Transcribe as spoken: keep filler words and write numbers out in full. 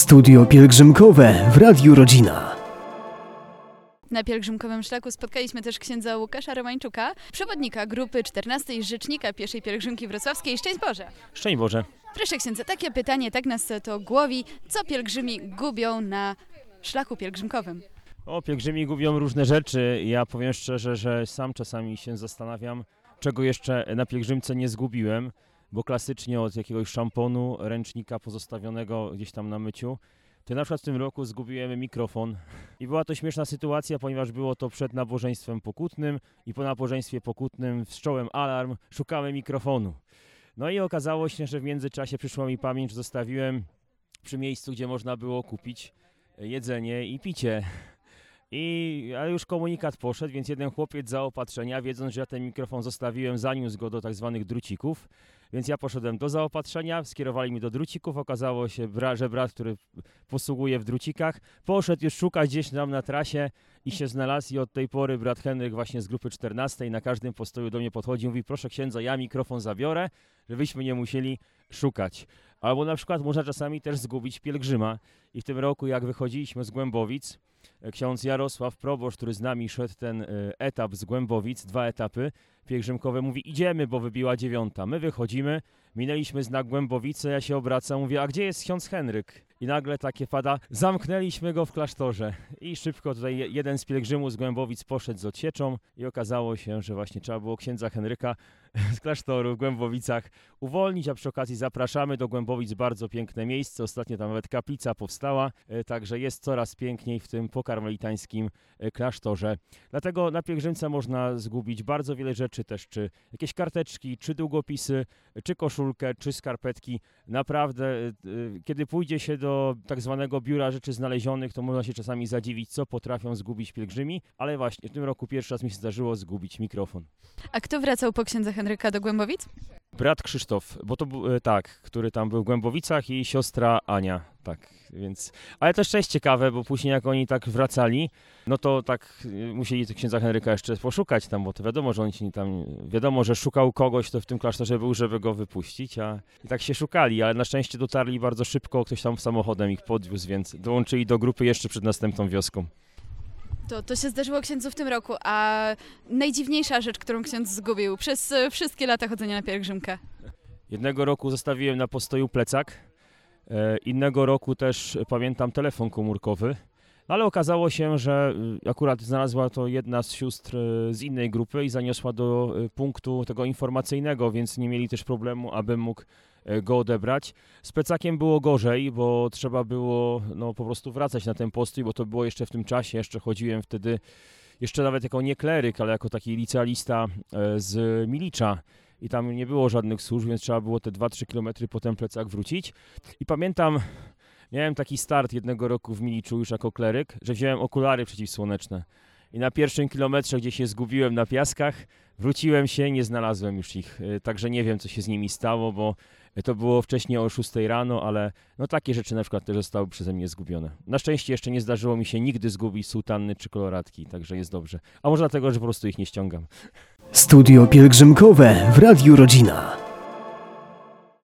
Studio pielgrzymkowe w Radiu Rodzina. Na pielgrzymkowym szlaku spotkaliśmy też księdza Łukasza Romańczuka, przewodnika grupy czternastej Rzecznika Pieszej Pielgrzymki Wrocławskiej. Szczęść Boże! Szczęść Boże! Proszę księdza, takie pytanie, tak nas to głowi. Co pielgrzymi gubią na szlaku pielgrzymkowym? O, pielgrzymi gubią różne rzeczy. Ja powiem szczerze, że sam czasami się zastanawiam, czego jeszcze na pielgrzymce nie zgubiłem, bo klasycznie od jakiegoś szamponu, ręcznika pozostawionego gdzieś tam na myciu, to na przykład w tym roku zgubiłem mikrofon i była to śmieszna sytuacja, ponieważ było to przed nabożeństwem pokutnym i po nabożeństwie pokutnym wszcząłem alarm, szukałem mikrofonu. No i okazało się, że w międzyczasie przyszła mi pamięć, że zostawiłem przy miejscu, gdzie można było kupić jedzenie i picie. I, ale już komunikat poszedł, więc jeden chłopiec z zaopatrzenia, wiedząc, że ja ten mikrofon zostawiłem, zaniósł go do tak zwanych drucików. Więc ja poszedłem do zaopatrzenia, skierowali mnie do drucików, okazało się, że brat, który posługuje w drucikach, poszedł już szukać gdzieś tam na trasie i się znalazł i od tej pory brat Henryk właśnie z grupy czternastej na każdym postoju do mnie podchodzi i mówi: proszę księdza, ja mikrofon zabiorę, żebyśmy nie musieli szukać. Albo na przykład można czasami też zgubić pielgrzyma i w tym roku, jak wychodziliśmy z Głębowic, ksiądz Jarosław, proboszcz, który z nami szedł ten etap z Głębowic, dwa etapy pielgrzymkowe, mówi: idziemy, bo wybiła dziewiąta. My wychodzimy, minęliśmy znak Głębowice, ja się obracam, mówię: a gdzie jest ksiądz Henryk? I nagle takie pada: zamknęliśmy go w klasztorze. I szybko tutaj jeden z pielgrzymów z Głębowic poszedł z odsieczą i okazało się, że właśnie trzeba było księdza Henryka z klasztoru w Głębowicach uwolnić, a przy okazji zapraszamy do Głębowic, bardzo piękne miejsce, ostatnio tam nawet kaplica powstała, także jest coraz piękniej w tym pokarmelitańskim klasztorze. Dlatego na pielgrzymce można zgubić bardzo wiele rzeczy też, czy jakieś karteczki, czy długopisy, czy koszulkę, czy skarpetki. Naprawdę, kiedy pójdzie się do tak zwanego biura rzeczy znalezionych, to można się czasami zadziwić, co potrafią zgubić pielgrzymi, ale właśnie w tym roku pierwszy raz mi się zdarzyło zgubić mikrofon. A kto wracał po księdza Henryka do Głębowic? Brat Krzysztof, bo to był, tak, który tam był w Głębowicach, i siostra Ania, tak, więc, ale też też ciekawe, bo później jak oni tak wracali, no to tak musieli księdza Henryka jeszcze poszukać tam, bo to wiadomo, że oni się tam, wiadomo, że szukał kogoś, to w tym klasztorze był, żeby go wypuścić, a i tak się szukali, ale na szczęście dotarli bardzo szybko, ktoś tam samochodem ich podwiózł, więc dołączyli do grupy jeszcze przed następną wioską. To, to się zdarzyło księdzu w tym roku, a najdziwniejsza rzecz, którą ksiądz zgubił przez wszystkie lata chodzenia na pielgrzymkę? Jednego roku zostawiłem na postoju plecak, e, innego roku też pamiętam telefon komórkowy, ale okazało się, że akurat znalazła to jedna z sióstr z innej grupy i zaniosła do punktu tego informacyjnego, więc nie mieli też problemu, abym mógł go odebrać. Z plecakiem było gorzej, bo trzeba było no, po prostu wracać na ten postój, bo to było jeszcze w tym czasie, jeszcze chodziłem wtedy, jeszcze nawet jako nie kleryk, ale jako taki licealista z Milicza i tam nie było żadnych służb, więc trzeba było te dwa trzy kilometry po ten plecak wrócić. I pamiętam, miałem taki start jednego roku w Miliczu już jako kleryk, że wziąłem okulary przeciwsłoneczne. I na pierwszym kilometrze, gdzie się zgubiłem na piaskach, wróciłem się, nie znalazłem już ich. Także nie wiem, co się z nimi stało, bo to było wcześniej o szóstej rano, ale no takie rzeczy na przykład też zostały przeze mnie zgubione. Na szczęście jeszcze nie zdarzyło mi się nigdy zgubić sutanny czy koloratki, także jest dobrze. A może dlatego, że po prostu ich nie ściągam. Studio pielgrzymkowe w Radiu Rodzina.